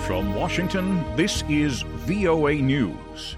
From Washington, this is VOA News.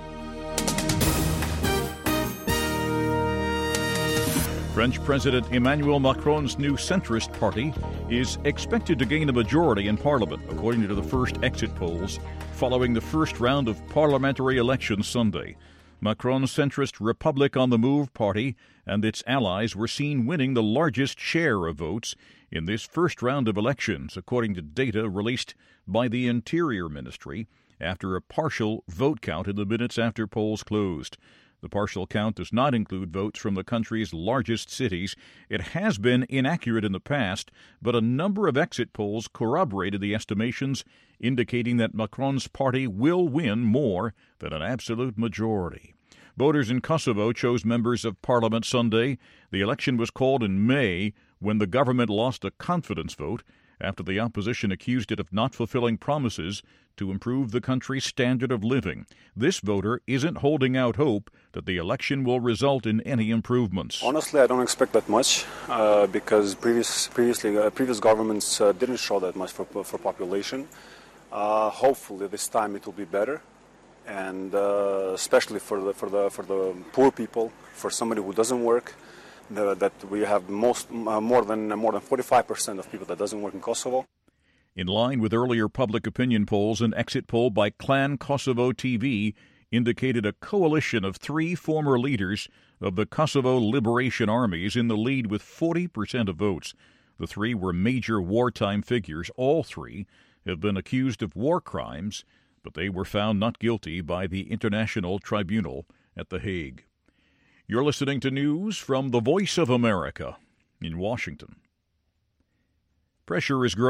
French President Emmanuel Macron's new centrist party is expected to gain a majority in Parliament, according to the first exit polls, following the first round of parliamentary elections Sunday. Macron's centrist Republic on the Move party and its allies were seen winning the largest share of votes in this first round of elections, according to data released by the Interior Ministry after a partial vote count in the minutes after polls closed. The partial count does not include votes from the country's largest cities. It has been inaccurate in the past, but a number of exit polls corroborated the estimations, indicating that Macron's party will win more than an absolute majority. Voters in Kosovo chose members of parliament Sunday. The election was called in May when the government lost a confidence vote after the opposition accused it of not fulfilling promises to improve the country's standard of living. This voter isn't holding out hope that the election will result in any improvements. Honestly, I don't expect that much because previous governments didn't show that much for population. Hopefully, this time it will be better, and especially for the poor people, for somebody who doesn't work. That we have more than 45% of people that doesn't work in Kosovo. In line with earlier public opinion polls, an exit poll by Clan Kosovo TV indicated a coalition of three former leaders of the Kosovo Liberation Armies in the lead with 40% of votes. The three were major wartime figures. All three have been accused of war crimes, but they were found not guilty by the International Tribunal at The Hague. You're listening to news from the Voice of America in Washington. Pressure is growing